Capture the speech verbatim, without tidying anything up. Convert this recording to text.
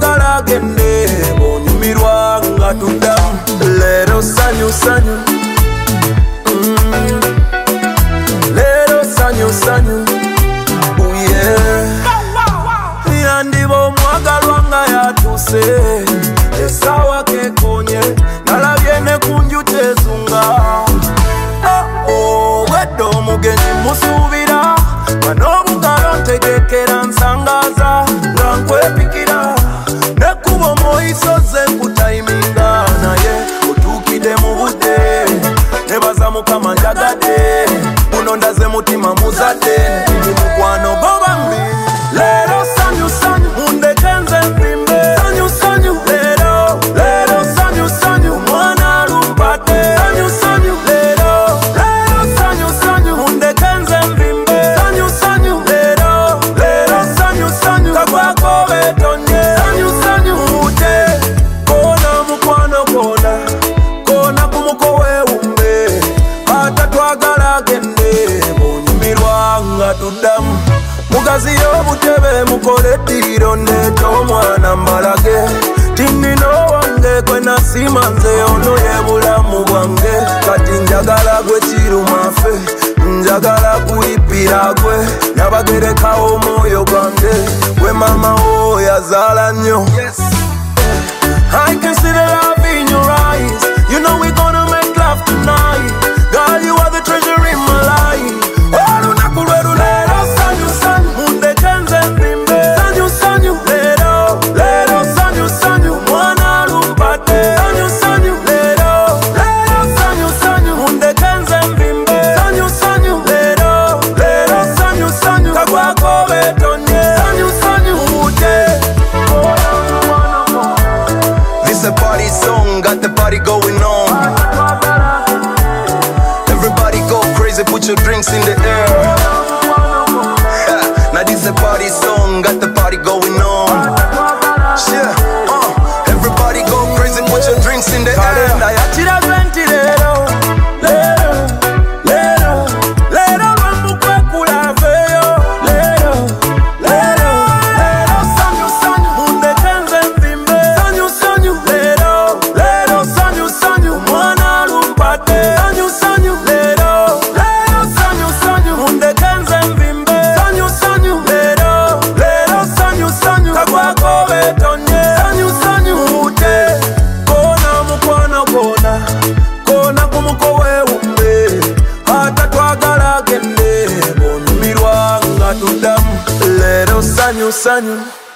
twagala gende bonyumirwa nga tuddamu leero sanyu sanyu mm. Leero sanyu sanyu oh yeah. Yandiba omwagalwa nga yatuse esawa kekonye nalabye ne kunju tezunga oh, oh, wedde omugenyi musubira manobugalo ntegekera nsangaza nga nkwepikira nekuba moyisoze nkutaiminga naye otuukidde mu budde nebaza mukama njagadde buno ndaze mutima muzadde ndi mukwano gobambi leero sanyu sanyu mundeke nze mpimbe sanyu sanyu leero leero sanyu sanyu omwana alumpadde sanyu sanyu leero leero sanyu sanyu mundeke nze mpimbe sanyu sanyu leero leero sanyu sanyu kagwako betonye sanyu sanyu mute kona mukwano kona kona kumuko wewumbe ata twagala gende bonyumirwa nga tuddamu mugazi y'obutebe mukole eddiriro ndeeta omwana mbalage tinino wange gwe nasima nze ono ye bulamu bwange kati njagala gwe kirumafe njagala kuyippira gwe nabagerekawo omwoyo gwange gwe mama wo yazaala nnyo I can see the love in your eyes. You know we're gonna make love tonight. Girl, you are the treasure in my life. Oh, lunaku lweru leero sanyu sanyu mundeke nze mpimbe sanyu sanyu leero leero sanyu sanyu mwana alumpadde sanyu sanyu leero leero sanyu sanyu mundeke nze mpimbe sanyu sanyu leero leero sanyu sanyu kagwako betonye sanyu sanyu mute. This a party song, got the party going on. Everybody go crazy, put your drinks in the air. Yeah, now this a party song, got the party going on. Yeah, uh, everybody go crazy, put your drinks in the air. Kalenda yakira twenty leero leero leero leero lwamukwekkula aveeyo leero leero leero sanyu sanyu mundeke nze mpimbe sanyu sanyu leero leero sanyu sanyu omwana alumpadde sanyu sanyu leero leero sanyu sanyu mundeke nze mpimbe sanyu sanyu leero leero sanyu sanyu kagwako betonye sanyu sanyu mute kona mukwano kona kona kumuko wewumbe ata twagala gende bonyumirwa nga tuddamu leero sanyu sanyu